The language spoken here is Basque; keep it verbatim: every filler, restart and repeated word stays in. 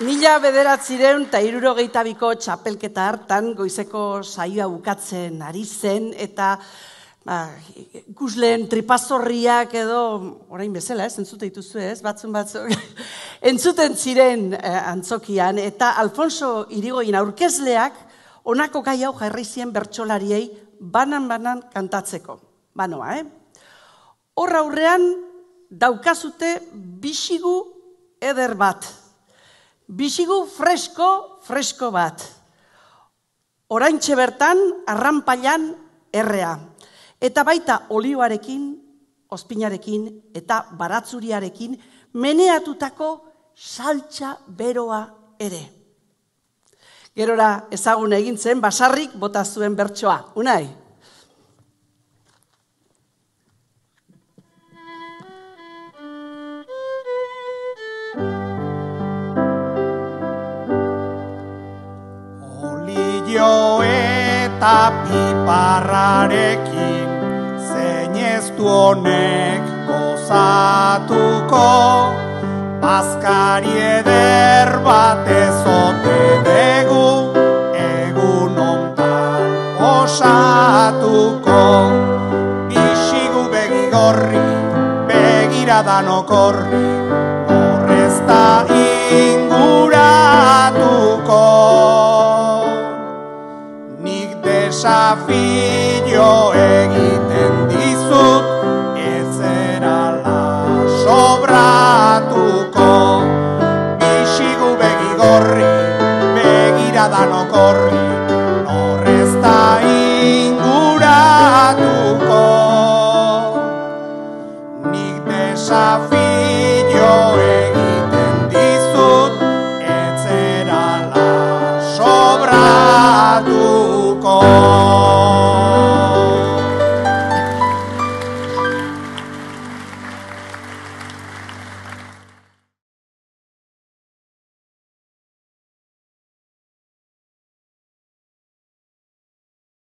Mila bederatzireun eta hirurogeita biko txapelketa hartan goizeko saioa bukatzen ari zen eta ba, ikusleen tripazorriak edo, orain bezala, ez, entzute dituzu ez, batzun batzuk, entzuten ziren eh, antzokian, eta Alfonso Irigoyen aurkezleak honako gai hau jarri zien bertsolariei banan-banan kantatzeko. Banoa, eh? Hor aurrean daukazute bixigu eder bat. Bixigu fresko, fresko bat. Oraintxe bertan, arranpailan errea. Eta baita olioarekin, ospinarekin eta baratzuriarekin meneatutako saltxa beroa ere. Gerora ezagun egin zen, basarrik bota zuen bertsoa. Unai? Olio eta piparrarekin zeineztu honek gozatuko, bazkari eder bat ezote dugu, egun ontan osatuko. Bixigu begigorri, begiradanok horri, horrezta inguratuko. Nik desafio